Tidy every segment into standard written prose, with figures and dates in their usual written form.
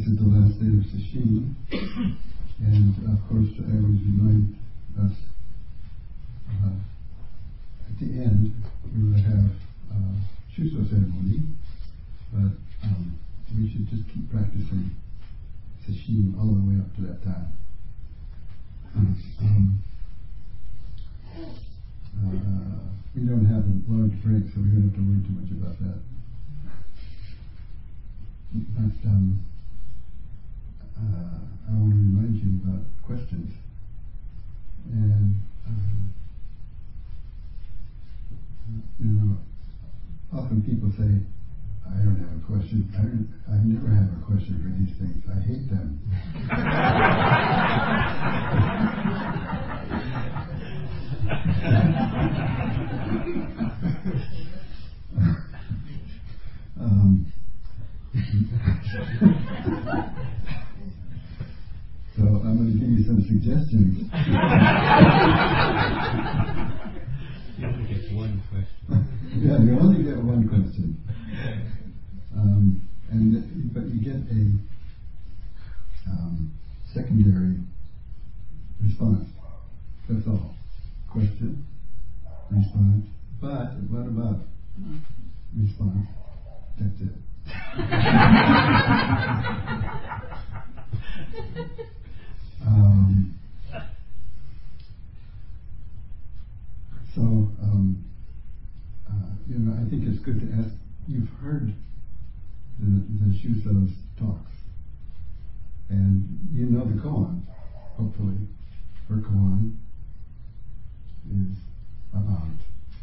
is the last day of Sesshin, and of course I always remind us at the end we will have Shuso ceremony, but we should just keep practicing Sesshin all the way up to that time. We don't have a large break, so we don't have to worry too much about that. But I want to remind you about questions. And often people say, I don't have a question. I never have a question for these things. I hate them. So I'm going to give you some suggestions. You only get one question. Yeah, you only get one question. But you get a secondary response. That's all. Question, response. But what about response? That's it. I think it's good to ask. You've heard the Shuso's talks, and you know the koan, hopefully. Her koan is about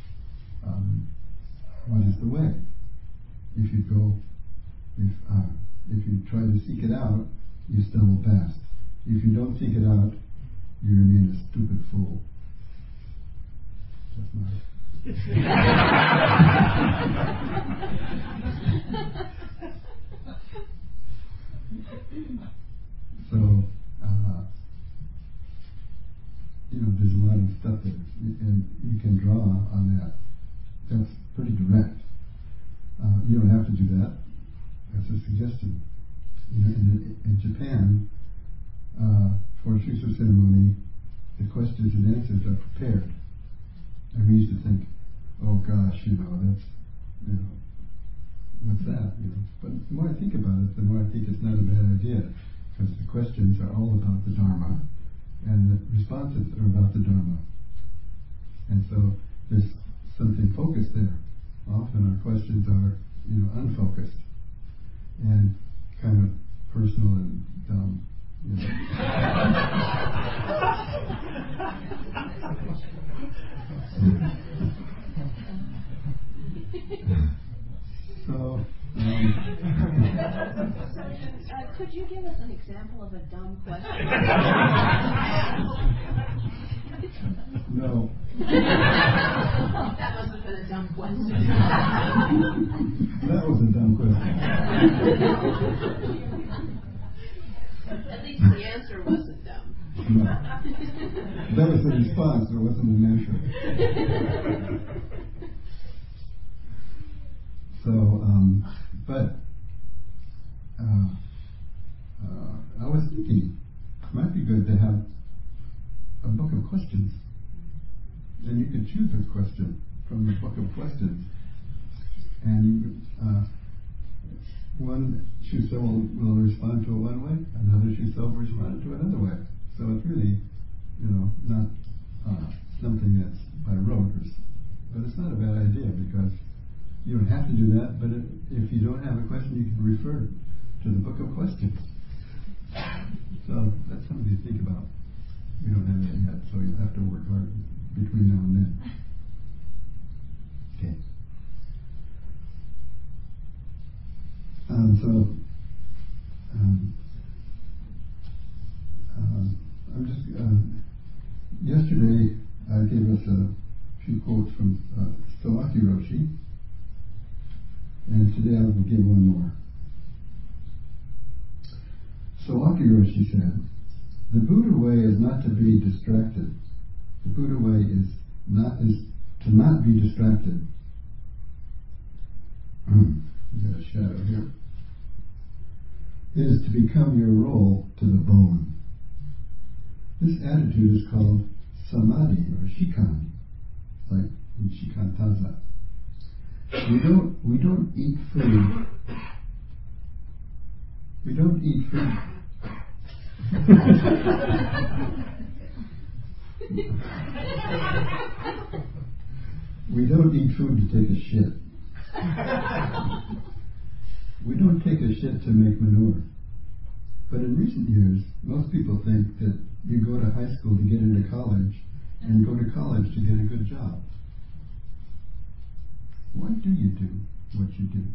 what is the way. If you try to seek it out, you stumble past. If you don't seek it out, you remain a stupid fool. That's my So, there's a lot of stuff that and you can draw on that. That's pretty direct. You don't have to do that. That's a suggestion. In Japan, for a Shuso ceremony, the questions and answers are prepared. And we used to think, oh gosh, that's, what's that? But the more I think about it, the more I think it's not a bad idea, because the questions are all about the Dharma, and the responses are about the Dharma. And so there's something focused there. Often our questions are, unfocused and kind of personal and dumb. So, could you give us an example of a dumb question? No. That must have been a dumb question. That was a dumb question. At least the answer wasn't dumb. No. That was the response, it wasn't an answer. So, I was thinking, it might be good to have a book of questions. And you could choose a question from the book of questions. And one Shuso will respond to it one way, another Shuso will respond to it another way. So it's really, not something that's by rote, but it's not a bad idea, because you don't have to do that, but if you don't have a question, you can refer to the book of questions. So that's something to think about. We don't have that yet, so you'll have to work hard between now and then. Okay. I'm just yesterday I gave us a few quotes from Sawaki Roshi, and today I will give one more. Sawaki Roshi said, "The Buddha way is not to be distracted. The Buddha way is to not be distracted." We got a shadow here. is to become your role to the bone. This attitude is called samadhi or shikan, like in shikantaza. We don't eat food. We don't eat food. We don't eat food to take a shit. We don't take a shit to make manure. But in recent years, most people think that you go to high school to get into college and go to college to get a good job. Why do you do what you do?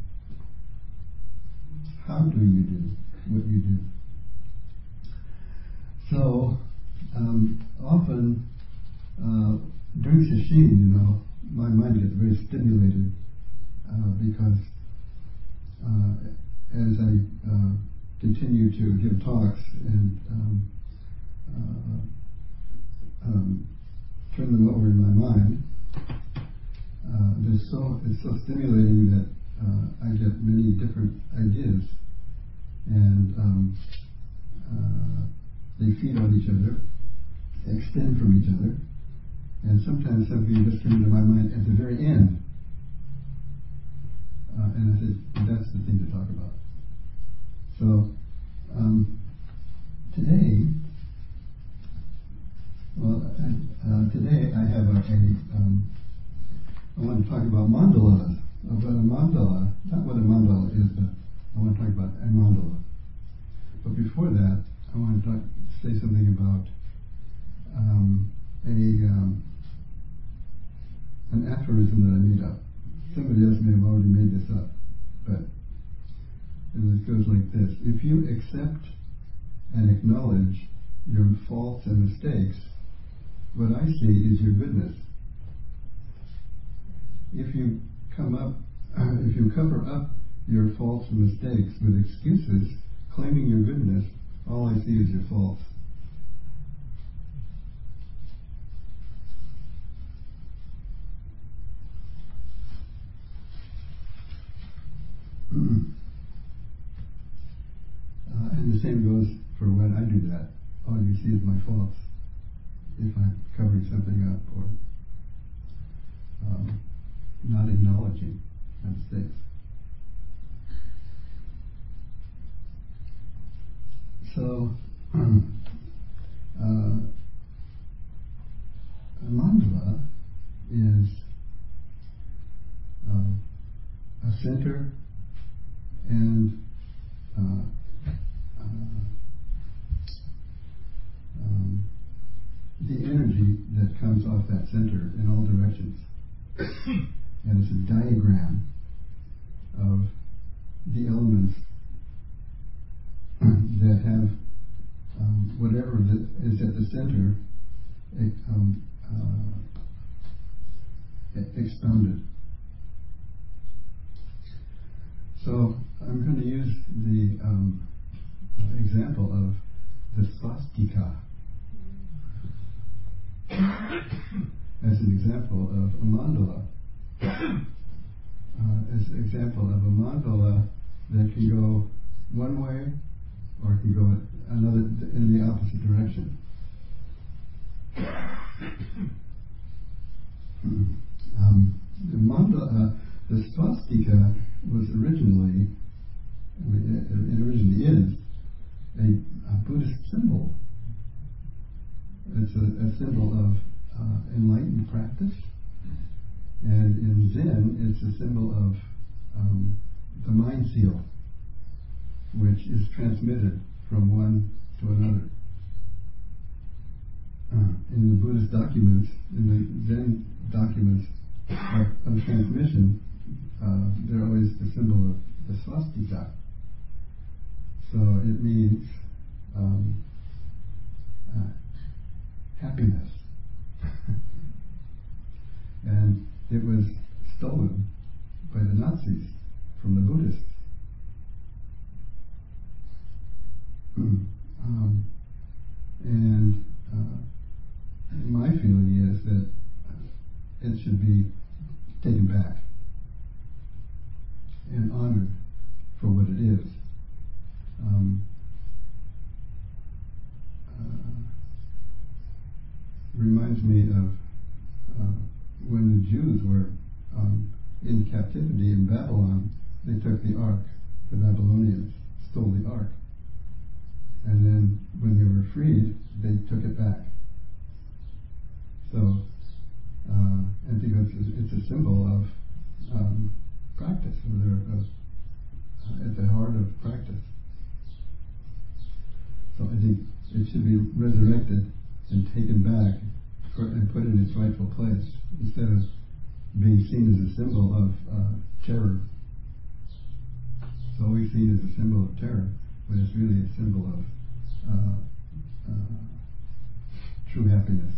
How do you do what you do? So, often during sesshin, my mind gets very stimulated because as I continue to give talks and turn them over in my mind, it's so stimulating that I get many different ideas, and they feed on each other, extend from each other, and sometimes something just comes into my mind at the very end, and I said, that's the thing to talk about. So today I have I want to talk about mandalas, about a mandala, not what a mandala is, but I want to talk about a mandala. But before that, I want to say something about an aphorism that I made up. Somebody else may have already made this up, but it goes like this. If you accept and acknowledge your faults and mistakes, what I see is your goodness. If you cover up your faults and mistakes with excuses, claiming your goodness, all I see is your faults. And the same goes for when I do that. All you see is my faults. If I'm covering something up or not acknowledging my mistakes. So, a mandala is a center and the energy that comes off that center in all directions. And it's a diagram of the elements that have whatever is at the center expounded. So I'm going to use the example of the swastika as an example of a mandala. As an example of a mandala that can go one way or it can go another in the opposite direction. The mandala, the swastika was originally, it originally is a Buddhist symbol. It's a symbol of enlightened practice, and in Zen, it's a symbol of the mind seal, which is transmitted from one to another. In the Buddhist documents, in the Zen documents of transmission, they're always the symbol of the swastika. So it means happiness. And it was stolen by the Nazis from the Buddhists. And my feeling is that it should be taken back and honored for what it is. Babylon, they took the ark. The Babylonians stole the ark. And then when they were freed, they took it back. So, and because it's a symbol of practice, at the heart of practice. So I think it should be resurrected and taken back and put in its rightful place, instead of being seen as a symbol of terror. It's always seen as a symbol of terror, but it's really a symbol of true happiness.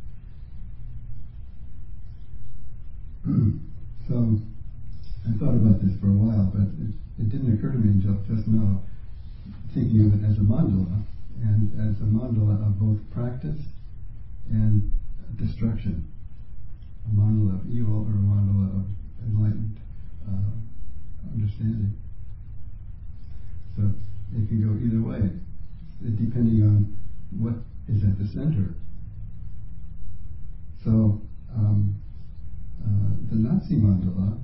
So I thought about this for a while, but it didn't occur to me until just now, thinking of it as a mandala, and as a mandala of both practice and destruction. A mandala of evil or a mandala of enlightened understanding. So it can go either way, depending on what is at the center. So the Nazi mandala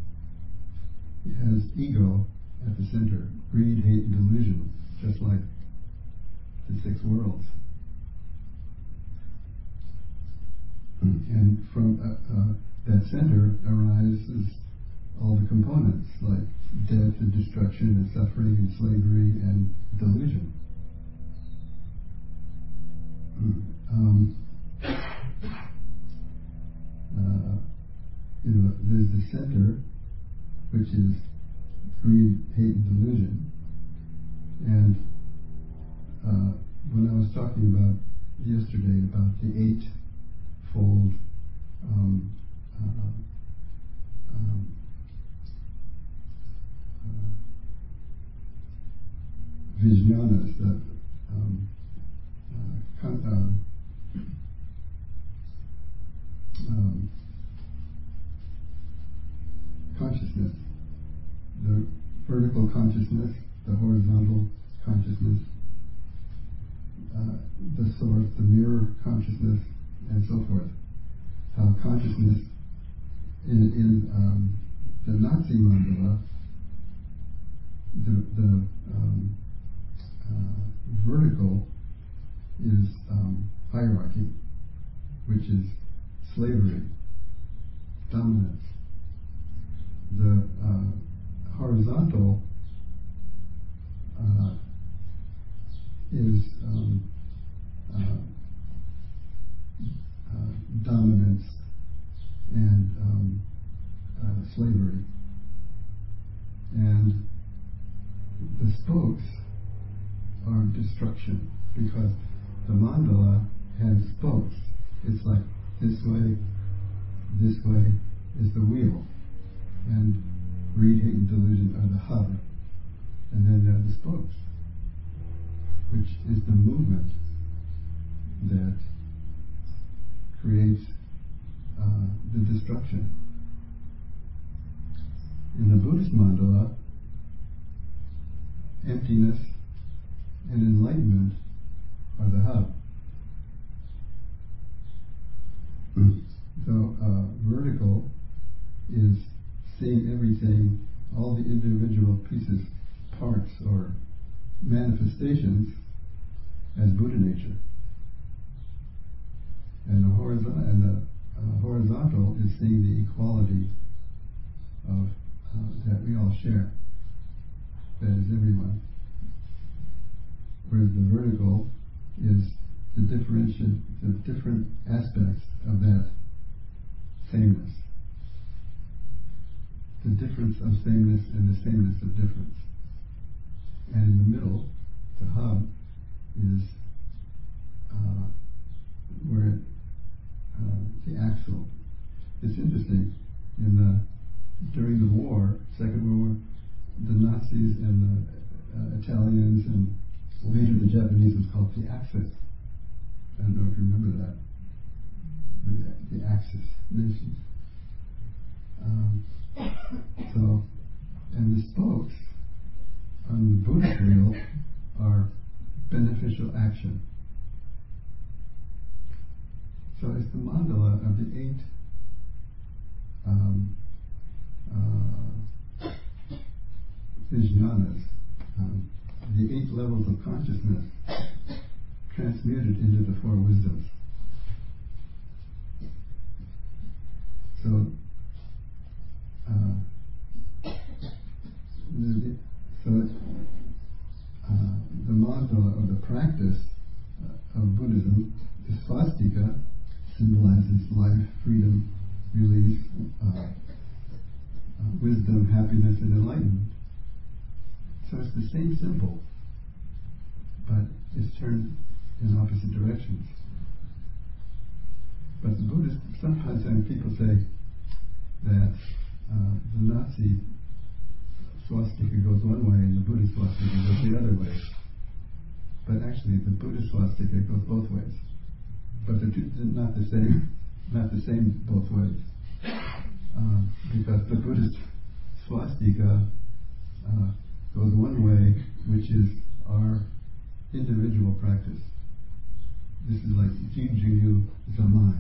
has ego at the center, greed, hate, and delusion, just like the six worlds. And from that center arises all the components, like death and destruction and suffering and slavery and delusion. There's the center, which is greed, hate, and delusion. And when I was talking about yesterday about the eightfold vijnanas, the consciousness, the vertical consciousness, the horizontal consciousness, the source, the mirror consciousness, and so forth. How consciousness in the Nazi mandala, the vertical is hierarchy, which is slavery, dominance. The horizontal is dominance and slavery. And the spokes are destruction, because the mandala has spokes. It's like this way is the wheel, and greed, hate, and delusion are the hub, and then there are the spokes, which is the movement that creates the destruction. In the Buddhist mandala, emptiness and enlightenment are the hub. So vertical is seeing everything, all the individual pieces, parts, or manifestations as Buddha nature. And the horizontal is seeing the equality of that we all share, that is everyone. Whereas the vertical is the different aspects of that sameness. The difference of sameness and the sameness of difference. And in the middle, the hub is where the axle. It's interesting. During the war, Second World War, the Nazis and the Italians and later the Japanese was called the Axis. I don't know if you remember that. The Axis nations. And the spokes on the Buddhist wheel are beneficial action. So it's the mandala of the eight vijnanas, the 8 levels of consciousness transmuted into the 4 wisdoms. So, the mandala or the practice of Buddhism, the swastika, symbolizes life, freedom, release, wisdom, happiness, and enlightenment. So it's the same symbol, but it's turned in opposite directions. But the Buddhist, sometimes when people say that the Nazi swastika goes one way and the Buddhist swastika goes the other way. But actually the Buddhist swastika goes both ways. But they're not the same both ways. Because the Buddhist swastika goes one way, which is our individual practice. This is like Jiju Zamai,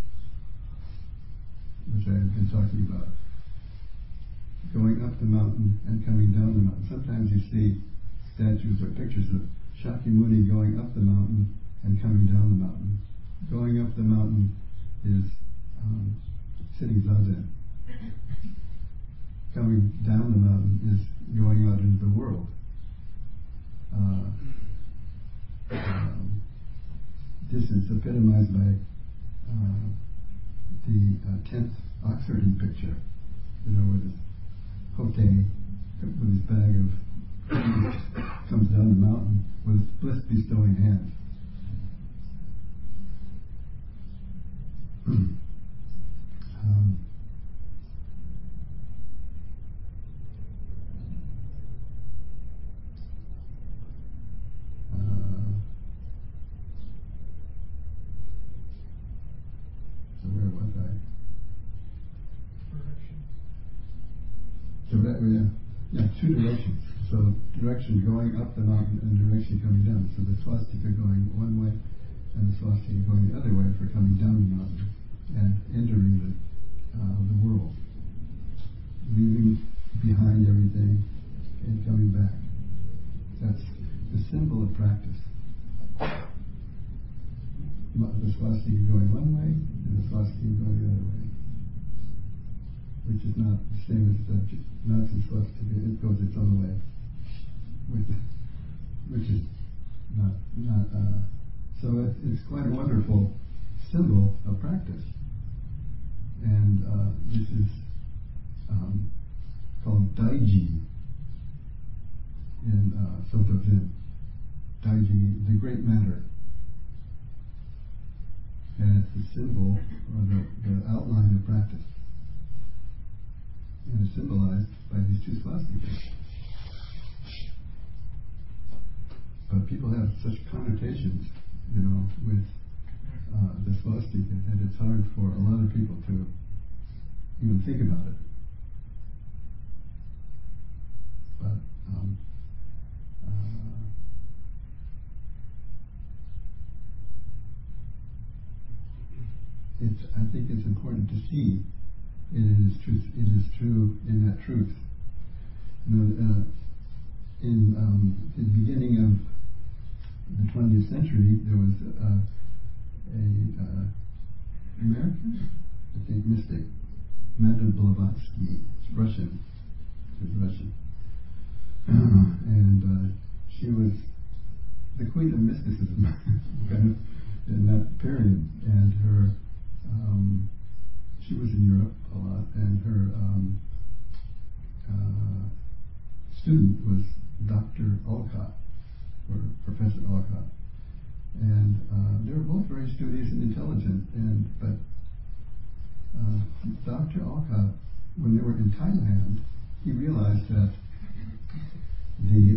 which I've been talking about. Going up the mountain and coming down the mountain. Sometimes you see statues or pictures of Shakyamuni going up the mountain and coming down the mountain. Going up the mountain is sitting zazen. Coming down the mountain is going out into the world. This is epitomized by the 10th Oxford picture, where this Hote with his bag of comes down the mountain with bliss bestowing hands. So where was I? Yeah, 2 directions. So direction going up the mountain and direction coming down. So the swastika going one way and the swastika going the other way for coming down the mountain and entering the world, leaving behind everything and coming back. That's the symbol of practice. The swastika going one way and the swastika going the other way, which is not the same as the Nazi swastika. It goes its own way, which is not. So it's quite a wonderful symbol of practice, and this is called Daiji in Soto Zen. Daiji, the great matter, and it's the symbol or the outline of practice. And it's symbolized by these 2 swastikas. But people have such connotations, with the swastika that it's hard for a lot of people to even think about it. But I think it's important to see it is truth. It is true in that truth. In the beginning of the 20th century, there was a American, I think, mystic, Madame Blavatsky. It's Russian. And she was the queen of mysticism, kind of, in that period. And her, she was in Europe a lot, and her student was Dr. Olcott, or Professor Olcott. And they were both very studious and intelligent. But Dr. Olcott, when they were in Thailand, he realized that the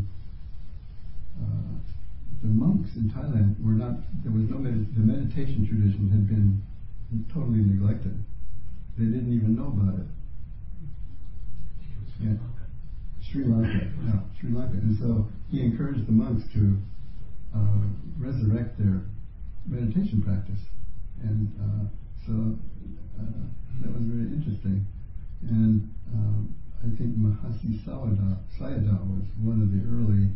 monks in Thailand were not. There was no the meditation tradition had been totally neglected. They didn't even know about it. Yeah. Sri Lanka. And so he encouraged the monks to resurrect their meditation practice. And so that was very interesting. And I think Mahasi Sayadaw was one of the early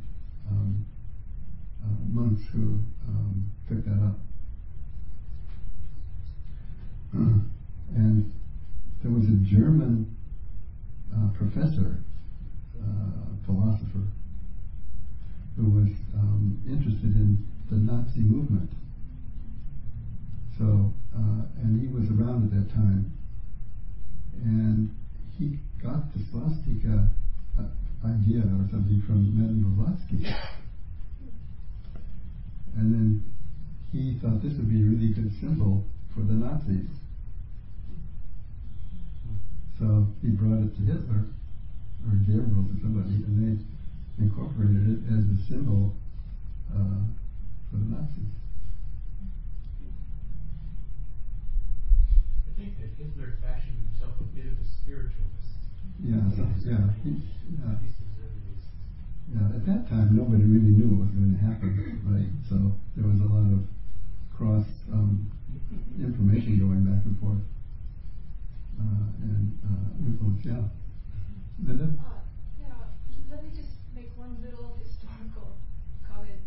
monks who picked that up. And there was a German professor, philosopher, who was interested in the Nazi movement. So, and he was around at that time, and he got the swastika idea or something from Madame Blavatsky. And then he thought this would be a really good symbol for the Nazis. So he brought it to Hitler, or Goebbels or somebody, and they incorporated it as a symbol for the Nazis. I think that Hitler fashioned himself a bit of a spiritualist. Yeah, at that time nobody really knew what was going to happen, right? So there was a lot of cross information going back and forth and influence. Yeah, Linda? Let me just make one little historical comment.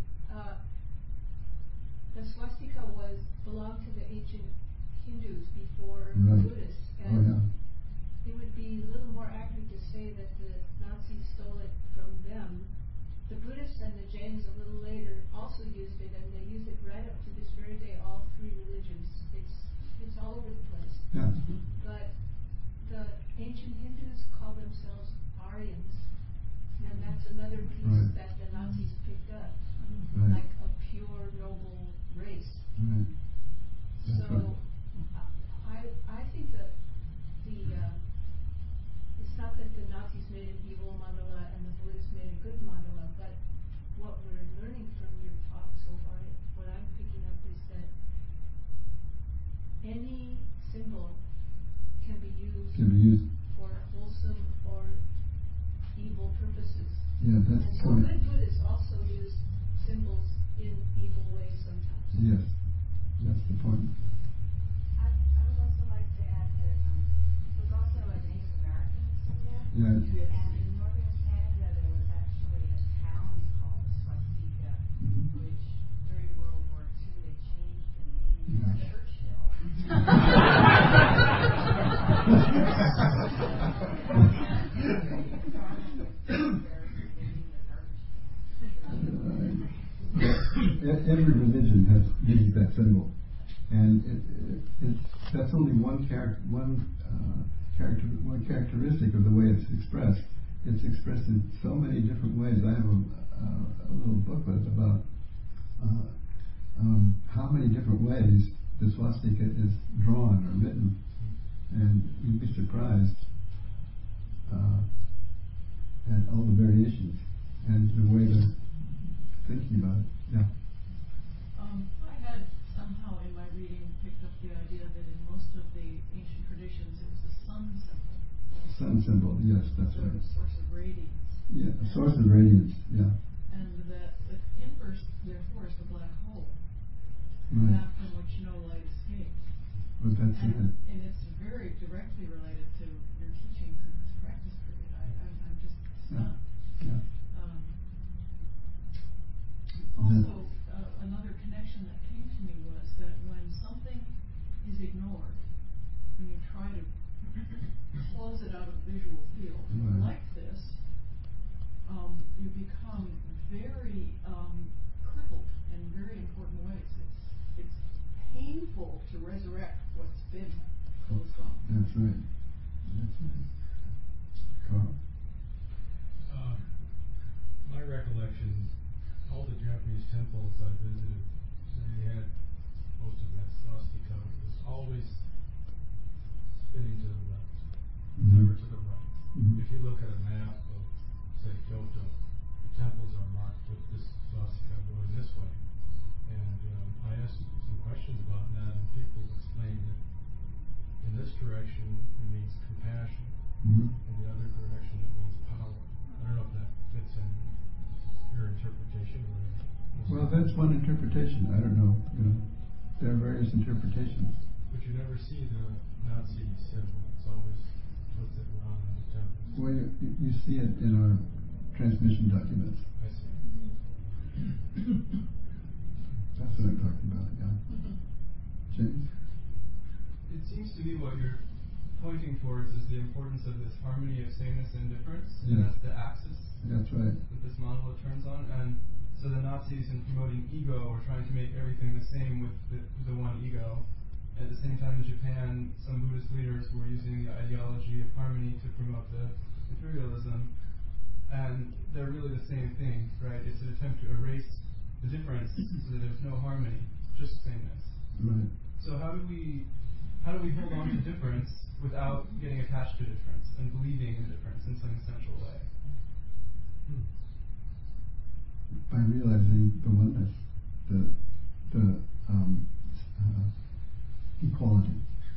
The swastika belonged to the ancient Hindus before the Buddhists, and it would be a little more accurate to say that the Nazis stole it from them. The Buddhists and the Jains a little later also used it, and they use it right up to this very day. All three religions, it's all over the place. Yeah. But the ancient Hindus call themselves Aryans, and that's another piece that the Nazis picked up, like a pure, noble race. Right. So I think that it's not that the Nazis made an evil mandala and the Buddhists made a good mandala, but what we're learning from your talk so far, what I'm picking up is that any symbol can be used for wholesome or evil purposes. Yeah, that's and the so point. good Buddhists also use symbols in evil ways sometimes. Yes, that's the point. I would also like to add that it was also a Native American symbol. Yeah. And in northern Canada, there was actually a town called Swastika, which during World War II they changed the name to Churchill. Every religion has used that symbol, and that's only one characteristic of the way it's expressed. It's expressed in so many different ways. I have a little booklet about how many different ways the swastika is drawn or written, and you'd be surprised at all the variations and the way they're thinking about it. Yeah. I had somehow in my reading picked up the idea that in most of the ancient traditions it was a sun symbol. Sun symbol, yes, that's sort right. of source of radiance. Yeah, a source of radiance, yeah. And that the inverse, therefore, is the black hole, Right. that from which no light escapes. But that's it. And it's very directly related to your teachings in this practice period. I'm just stunned. Yeah. Also, another connection that came to me was that when something is ignored, when you try to close it out of the visual field, like this, you become very crippled in very important ways. It's painful to resurrect what's been closed off. That's right. Carl? My recollections, all the Japanese temples I visited, they had most of that swastika. It was always spinning to the left, never to the right. If you look at a map of, say, Kyoto, the temples are marked with this swastika going this way. And I asked some questions about that, and people explained that in this direction it means compassion, in the other direction it means power. I don't know if that fits in your interpretation or Well, that's one interpretation. I don't know. There are various interpretations. But you never see the Nazi symbol. It's always pamphlets that were on the temples. Well, you see it in our transmission documents. I see. That's what I'm talking about, yeah. James? It seems to me what you're pointing towards is the importance of this harmony of sameness and difference, and that's the axis That's right. that this model turns on. And so the Nazis, in promoting ego, were trying to make everything the same with the one ego. At the same time, in Japan, some Buddhist leaders were using the ideology of harmony to promote the imperialism. And they're really the same thing, right? It's an attempt to erase the difference so that there's no harmony, just sameness. Right. So how do we hold on to difference without getting attached to difference and believing in difference in some essential way? By realizing the oneness, the equality.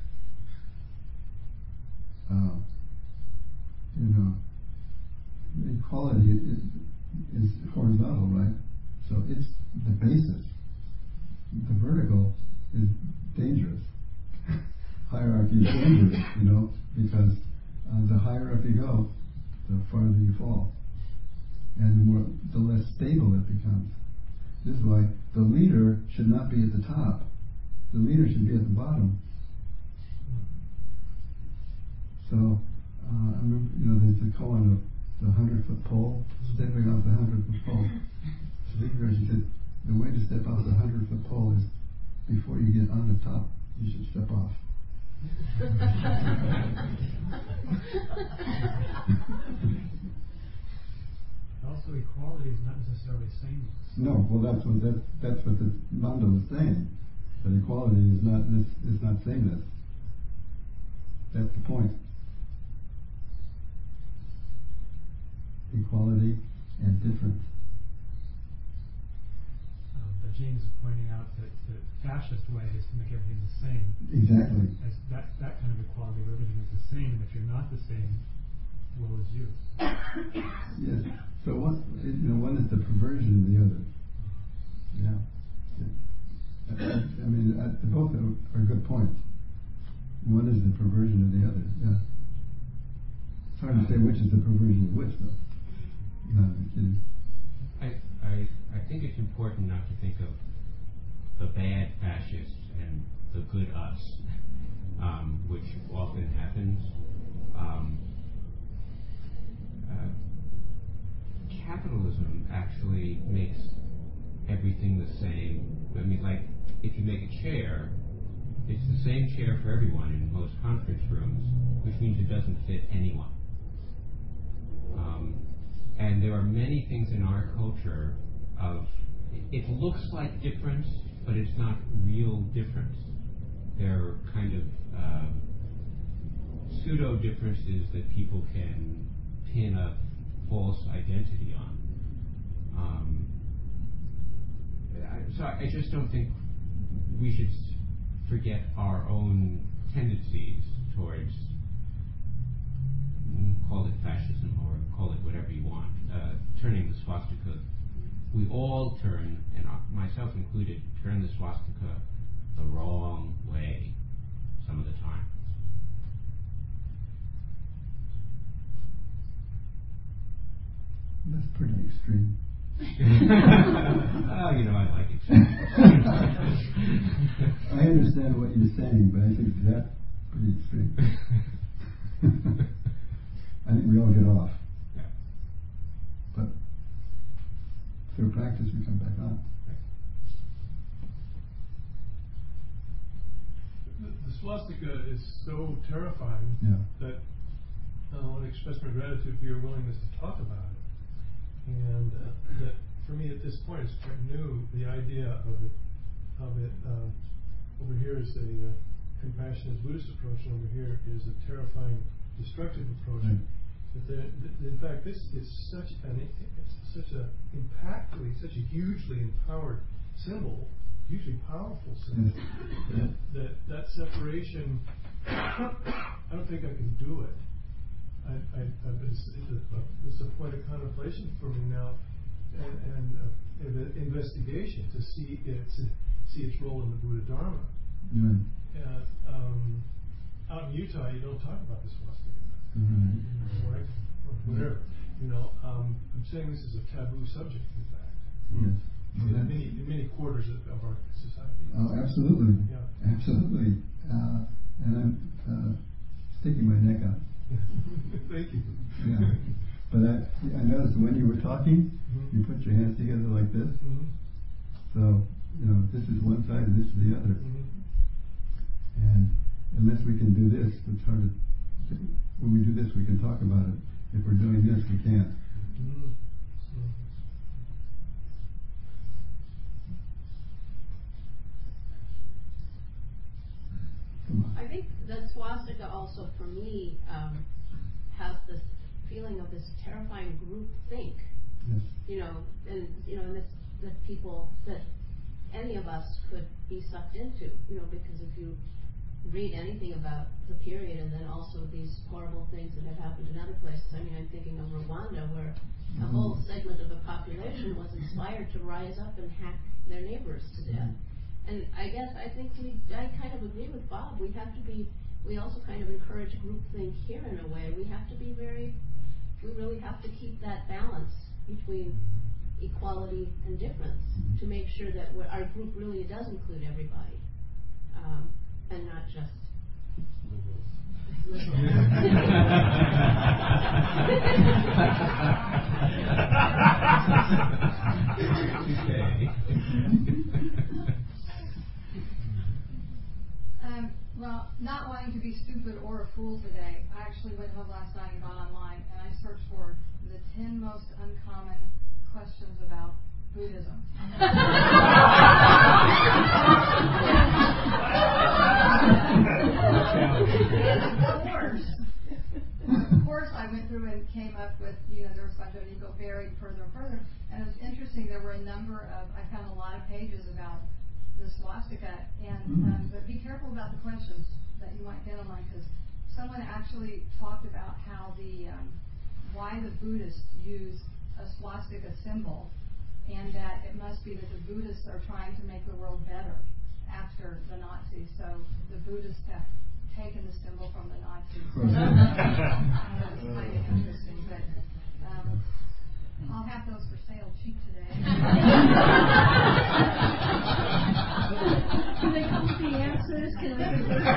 Equality is horizontal, right? So it's the basis. The vertical is dangerous. Hierarchy is dangerous, because the higher up you go, the farther you fall, and the less stable it becomes. This is why the leader should not be at the top. The leader should be at the bottom. So I remember, there's a koan of the 100-foot pole, stepping off the 100-foot pole. So she said, the way to step off the 100-foot pole is before you get on the top, you should step off. Also, equality is not necessarily sameness. No, well, that's what the mandala is saying. That equality is not sameness. That's the point. Equality and difference. But James is pointing out that the fascist way is to make everything the same. Exactly. As that kind of equality where everything is the same, and if you're not the same, woe is you. Yes. So one is the perversion of the other. Yeah. Both are good points. One is the perversion of the other. Yeah. It's hard to say which is the perversion of which, though. No, I'm kidding. I think it's important not to think of the bad fascists and the good us, which often happens. Capitalism actually makes everything the same. I mean, like, if you make a chair, it's the same chair for everyone in most conference rooms, which means it doesn't fit anyone. And there are many things in our culture it looks like difference, but it's not real difference. They're kind of pseudo differences that people can pin a false identity on. So I just don't think we should forget our own tendencies towards, call it fascism or call it whatever you want, turning the swastika. We all turn, and myself included, turn the swastika the wrong way some of the time. That's pretty extreme. I like extreme. I understand what you're saying, but I think that's pretty extreme. I think we all get off. Yeah. But through practice, we come back on. The swastika is so terrifying that I want to express my gratitude for your willingness to talk about it. And that for me at this point it's quite new. The idea of it over here is a compassionate Buddhist approach, and over here is a terrifying, destructive approach. Right. But in fact, this is such a hugely empowered symbol, hugely powerful symbol, that separation. I don't think I can do it. It's a point of contemplation for me now, and investigation to see its role in the Buddha Dharma. Mm. Out in Utah, you don't talk about the swastika. Right. wife, or whatever. I'm saying this is a taboo subject, in fact. Yes. In many quarters of our society. Oh, absolutely. Yeah. Absolutely. And I'm sticking my neck out. Thank you. Yeah. But I noticed when you were talking, Mm-hmm. you put your hands together like this. Mm-hmm. So, this is one side and this is the other. Mm-hmm. And unless we can do this, it's hard to, when we do this, we can talk about it. If we're doing this, we can't. Mm-hmm. I think the swastika also, for me, has this feeling of this terrifying group think. Yes. And this, that people, that any of us could be sucked into, because if you read anything about the period and then also these horrible things that have happened in other places. I mean, I'm thinking of Rwanda, where a whole segment of the population was inspired to rise up and hack their neighbors to death. And I think I kind of agree with Bob. We also kind of encourage groupthink here in a way. We really have to keep that balance between equality and difference to make sure that our group really does include everybody, and not just Well, not wanting to be stupid or a fool today, I actually went home last night and got online and I searched for the 10 most uncommon questions about Buddhism. Of course, I went through and came up with, there was a bunch of you go buried further and further, and it was interesting. There were I found a lot of pages about the swastika, and but be careful about the questions that you might get online, because someone actually talked about how why the Buddhists use a swastika symbol, and that it must be that the Buddhists are trying to make the world better after the Nazis. So the Buddhists have taken the symbol from the Nazis. That's kind of interesting, but I'll have those for sale cheap today. Can they come with the answers? Can I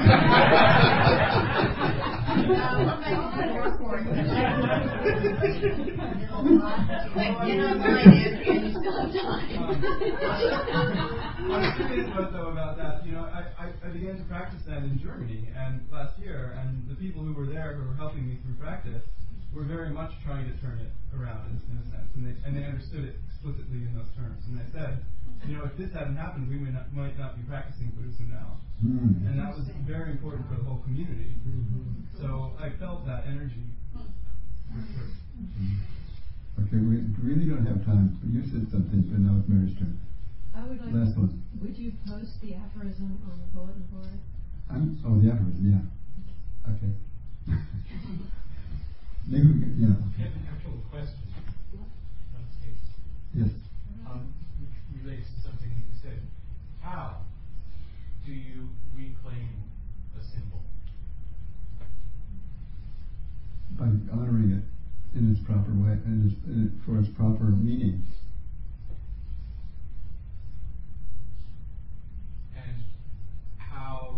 work for it. Get online, Andrea, you still have time. I was curious about that. I began to practice that in Germany and last year, and the people who were there who were helping me through practice were very much trying to turn it around in a sense, and they understood it explicitly in those terms. And they said, if this hadn't happened, we might not be practicing Buddhism now. And that was very important for the whole community. So I felt that energy. Okay, we really don't have time. You said something, but now it's Mary's turn. I would like. Last one. Would you post the aphorism on the bulletin board? The aphorism, yeah. Okay. Maybe we can, yeah. I have an actual question. Yes. Which relates to something that you said. How do you reclaim a symbol? By honoring it in its proper way and for its proper meaning. And how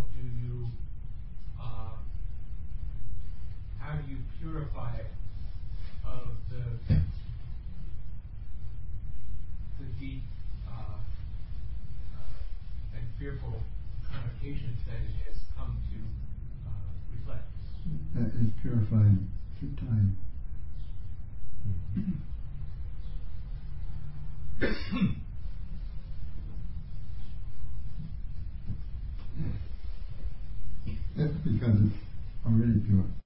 do you purify it of the deep and fearful connotations that it has come to reflect? That is purified through time. That's because it's already pure.